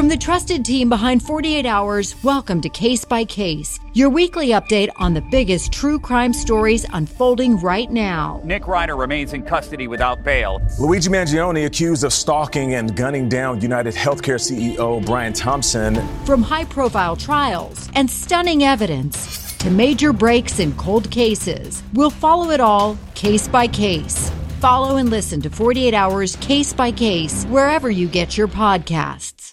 From the trusted team behind 48 Hours, welcome to Case by Case, your weekly update on the biggest true crime stories unfolding right now. Nick Reiner remains in custody without bail. Luigi Mangione accused of stalking and gunning down United Healthcare CEO Brian Thompson. From high-profile trials and stunning evidence to major breaks in cold cases, we'll follow it all case by case. Follow and listen to 48 Hours Case by Case wherever you get your podcasts.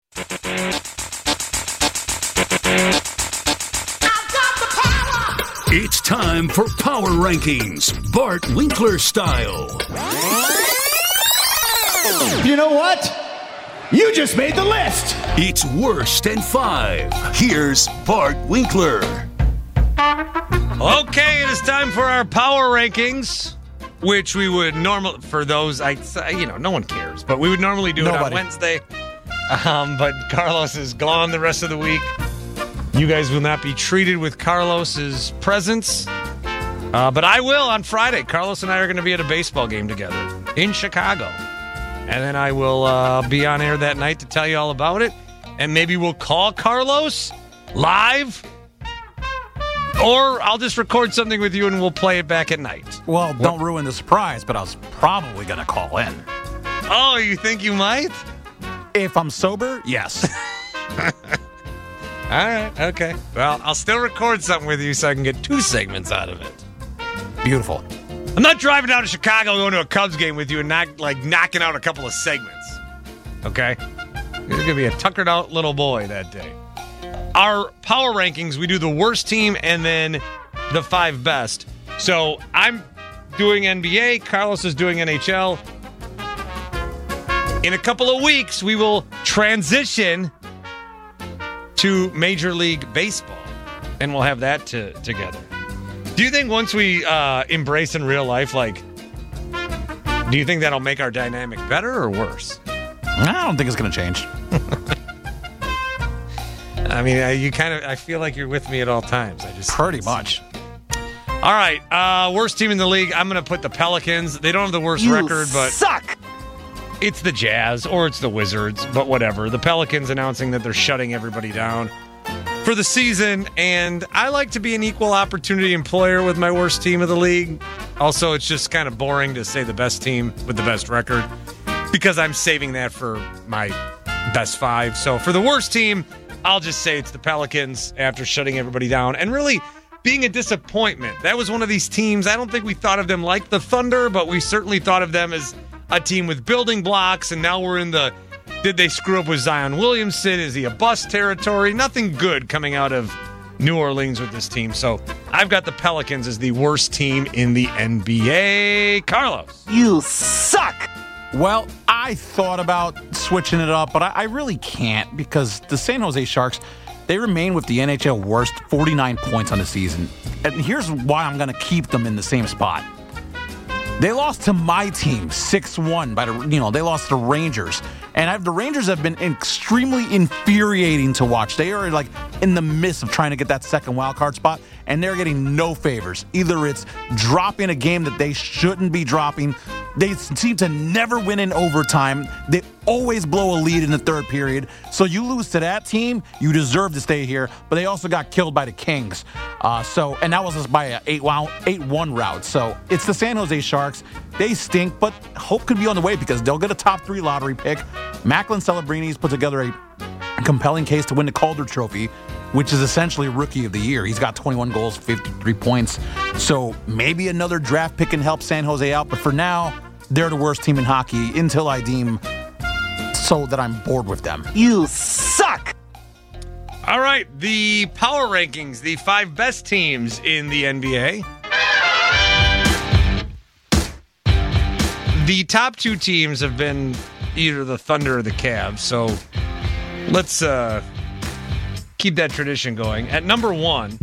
It's time for Power Rankings, Bart Winkler style. You know what? You just made the list. It's worst and 5. Here's Bart Winkler. Okay, it is time for our Power Rankings, which we would normally, for those, no one cares, but we would normally do it on Wednesday. But Carlos is gone the rest of the week. You guys will not be treated with Carlos's presence. But I will on Friday. Carlos and I are going to be at a baseball game together in Chicago. And then I will be on air that night to tell you all about it. And maybe we'll call Carlos live. Or I'll just record something with you and we'll play it back at night. Well, don't ruin the surprise, but I was probably going to call in. Oh, you think you might? If I'm sober, yes. All right, okay. Well, I'll still record something with you so I can get 2 segments out of it. Beautiful. I'm not driving down to Chicago going to a Cubs game with you and knocking out a couple of segments. Okay? You're going to be a tuckered out little boy that day. Our power rankings, we do the worst team and then the 5 best. So I'm doing NBA, Carlos is doing NHL. In a couple of weeks, we will transition to Major League Baseball, and we'll have that together. Do you think once we embrace in real life, do you think that'll make our dynamic better or worse? I don't think it's going to change. I mean, I feel like you're with me at all times. Pretty much. All right, worst team in the league. I'm going to put the Pelicans. They don't have the worst record, but suck. It's the Jazz or it's the Wizards, but whatever. The Pelicans announcing that they're shutting everybody down for the season, and I like to be an equal opportunity employer with my worst team of the league. Also, it's just kind of boring to say the best team with the best record because I'm saving that for my best 5. So for the worst team, I'll just say it's the Pelicans after shutting everybody down and really being a disappointment. That was one of these teams. I don't think we thought of them like the Thunder, but we certainly thought of them as a team with building blocks, and now we're in the did they screw up with Zion Williamson? Is he a bust territory? Nothing good coming out of New Orleans with this team. So I've got the Pelicans as the worst team in the NBA. Carlos. You suck. Well, I thought about switching it up, but I really can't because the San Jose Sharks, they remain with the NHL worst 49 points on the season. And here's why I'm going to keep them in the same spot. They lost to my team 6-1 they lost to Rangers. And the Rangers have been extremely infuriating to watch. They are in the midst of trying to get that second wild card spot, and they're getting no favors. Either it's dropping a game that they shouldn't be dropping. They seem to never win in overtime. They always blow a lead in the third period. So you lose to that team, you deserve to stay here. But they also got killed by the Kings. And that was just by an 8-1 route. So it's the San Jose Sharks. They stink, but hope could be on the way because they'll get a top 3 lottery pick. Macklin Celebrini's put together a compelling case to win the Calder Trophy, which is essentially Rookie of the Year. He's got 21 goals, 53 points. So maybe another draft pick can help San Jose out. But for now, they're the worst team in hockey until I deem so that I'm bored with them. You suck. All right, the power rankings, the 5 best teams in the NBA. The top 2 teams have been either the Thunder or the Cavs, so let's keep that tradition going. At number 1,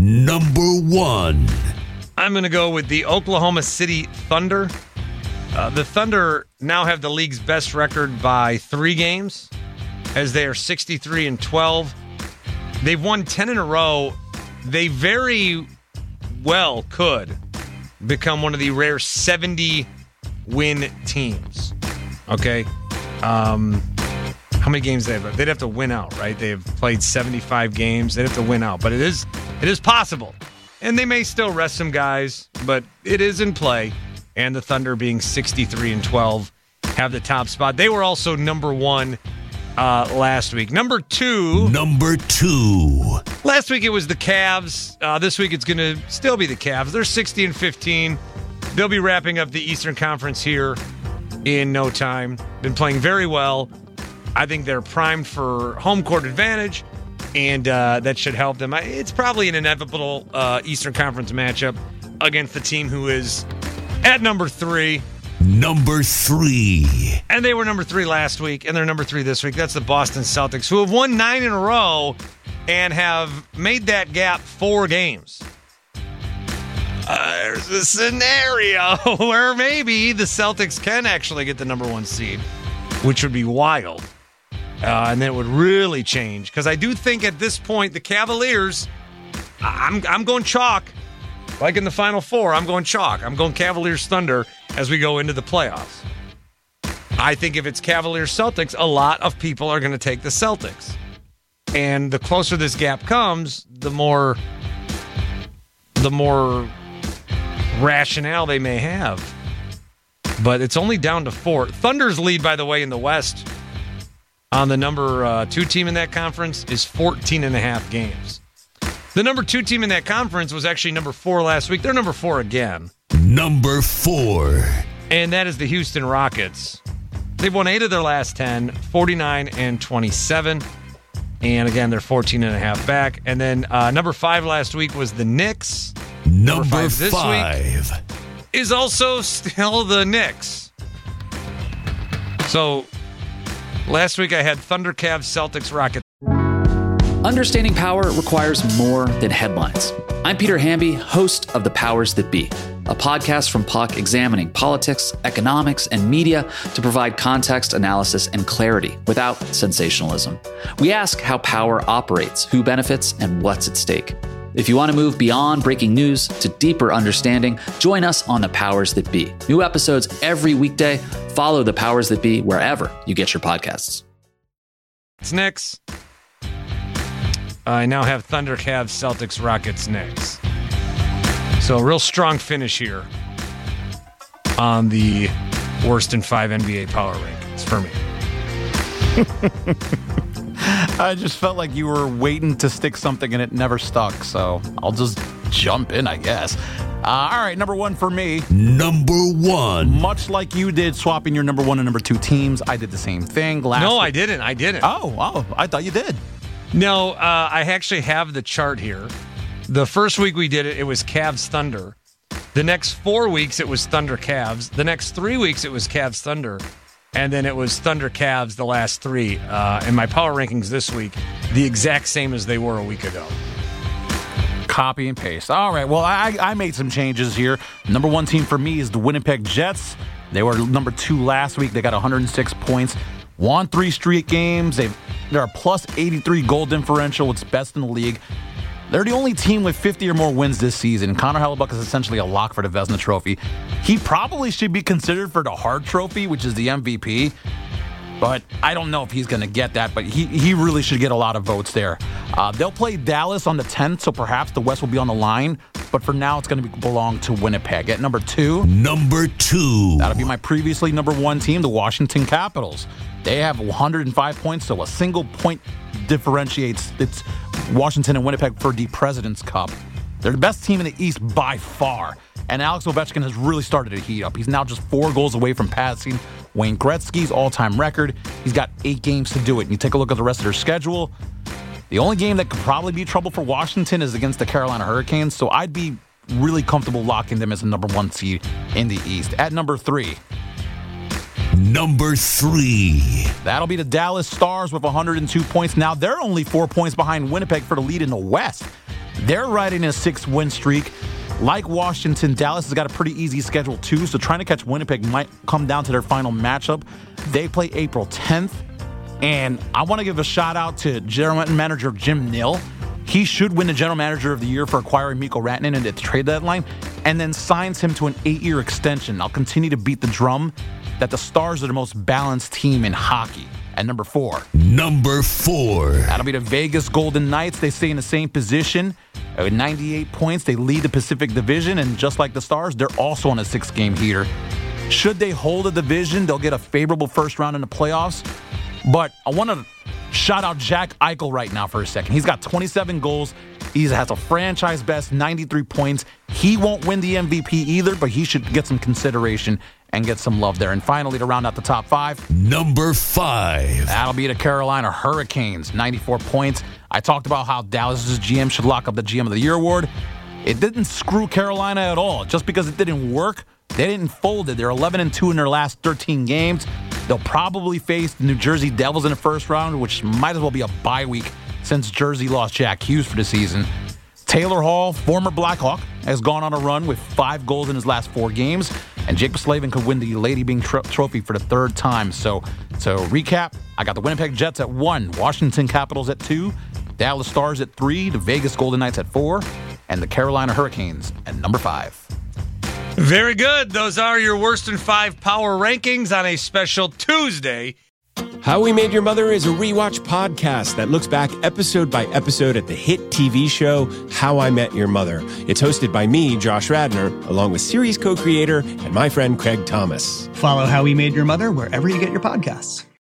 I'm going to go with the Oklahoma City Thunder. The Thunder now have the league's best record by 3 games, as they are 63-12. They've won 10 in a row. They very well could become one of the rare 70-win teams. Okay? How many games they have? They'd have to win out, right? They have played 75 games. They'd have to win out. But it is possible. And they may still rest some guys, but it is in play. And the Thunder being 63-12 have the top spot. They were also number 1 last week. Number 2. Last week it was the Cavs. This week it's going to still be the Cavs. They're 60-15. They'll be wrapping up the Eastern Conference here in no time. Been playing very well. I think they're primed for home court advantage, and that should help them. It's probably an inevitable Eastern Conference matchup against the team who is at number 3. And they were number 3 last week, and they're number 3 this week. That's the Boston Celtics, who have won 9 in a row and have made that gap 4 games. There's a scenario where maybe the Celtics can actually get the number 1 seed, which would be wild. And then it would really change. Because I do think at this point, the Cavaliers, I'm going chalk. Like in the Final Four, I'm going chalk. I'm going Cavaliers Thunder as we go into the playoffs. I think if it's Cavaliers Celtics, a lot of people are going to take the Celtics. And the closer this gap comes, the more rationale they may have. But it's only down to 4. Thunder's lead, by the way, in the West on the number 2 team in that conference is 14.5 games. The number 2 team in that conference was actually number 4 last week. They're number 4 again. Number 4. And that is the Houston Rockets. They've won 8 of their last 10, 49-27. And again, they're 14.5 back. And then number 5 last week was the Knicks. Number 5 this week is also still the Knicks. So last week I had Thunder, Cavs, Celtics, Rockets. Understanding power requires more than headlines. I'm Peter Hamby, host of The Powers That Be, a podcast from Puck examining politics, economics, and media to provide context, analysis, and clarity without sensationalism. We ask how power operates, who benefits, and what's at stake. If you want to move beyond breaking news to deeper understanding, join us on The Powers That Be. New episodes every weekday. Follow The Powers That Be wherever you get your podcasts. It's Knicks. I now have Thunder, Cavs, Celtics, Rockets, Knicks. So a real strong finish here on the worst in 5 NBA power rankings for me. I just felt like you were waiting to stick something and it never stuck, so I'll just jump in, I guess. All right, number 1 for me. Number 1. Much like you did, swapping your number 1 and number 2 teams, I did the same thing. No, I didn't. Oh, I thought you did. No, I actually have the chart here. The first week we did it, it was Cavs Thunder. The next 4 weeks, it was Thunder Cavs. The next 3 weeks, it was Cavs Thunder. And then it was Thunder Cavs the last 3. And my power rankings this week, the exact same as they were a week ago. Copy and paste. All right, well, I made some changes here. Number 1 team for me is the Winnipeg Jets. They were number 2 last week. They got 106 points. Won 3 straight games. They're a plus 83 goal differential. It's best in the league. They're the only team with 50 or more wins this season. Connor Hellebuyck is essentially a lock for the Vezina Trophy. He probably should be considered for the Hart Trophy, which is the MVP. But I don't know if he's going to get that, but he really should get a lot of votes there. They'll play Dallas on the 10th, so perhaps the West will be on the line. But for now, it's going to belong to Winnipeg. At number 2. That'll be my previously number 1 team, the Washington Capitals. They have 105 points, so a single point differentiates it's Washington and Winnipeg for the President's Cup. They're the best team in the East by far. And Alex Ovechkin has really started to heat up. He's now just 4 goals away from passing Wayne Gretzky's all-time record. He's got 8 games to do it. And you take a look at the rest of their schedule. The only game that could probably be trouble for Washington is against the Carolina Hurricanes. So I'd be really comfortable locking them as the number 1 seed in the East. At number 3. That'll be the Dallas Stars with 102 points. Now they're only 4 points behind Winnipeg for the lead in the West. They're riding a 6-win streak. Like Washington, Dallas has got a pretty easy schedule too, so trying to catch Winnipeg might come down to their final matchup. They play April 10th, and I want to give a shout out to General Manager Jim Nill. He should win the General Manager of the Year for acquiring Mikko Rantanen at the trade deadline, and then signs him to an 8-year extension. I'll continue to beat the drum that the Stars are the most balanced team in hockey. and number 4. Number 4. That'll be the Vegas Golden Knights. They stay in the same position. With 98 points, they lead the Pacific Division, and just like the Stars, they're also on a 6-game heater. Should they hold a division, they'll get a favorable first round in the playoffs. But I want to shout out Jack Eichel right now for a second. He's got 27 goals. He has a franchise best 93 points. He won't win the MVP either, but he should get some consideration and get some love there. And finally, to round out the top 5. Number 5. That'll be the Carolina Hurricanes, 94 points. I talked about how Dallas's GM should lock up the GM of the Year award. It didn't screw Carolina at all. Just because it didn't work, they didn't fold it. They're 11-2 in their last 13 games. They'll probably face the New Jersey Devils in the first round, which might as well be a bye week since Jersey lost Jack Hughes for the season. Taylor Hall, former Blackhawk, has gone on a run with 5 goals in his last 4 games, and Jake Slavin could win the Lady Byng Trophy for the 3rd time. So recap, I got the Winnipeg Jets at 1, Washington Capitals at 2, Dallas Stars at 3, the Vegas Golden Knights at 4, and the Carolina Hurricanes at number 5. Very good. Those are your worst in 5 power rankings on a special Tuesday. How We Made Your Mother is a rewatch podcast that looks back episode by episode at the hit TV show How I Met Your Mother. It's hosted by me, Josh Radnor, along with series co-creator and my friend Craig Thomas. Follow How We Made Your Mother wherever you get your podcasts.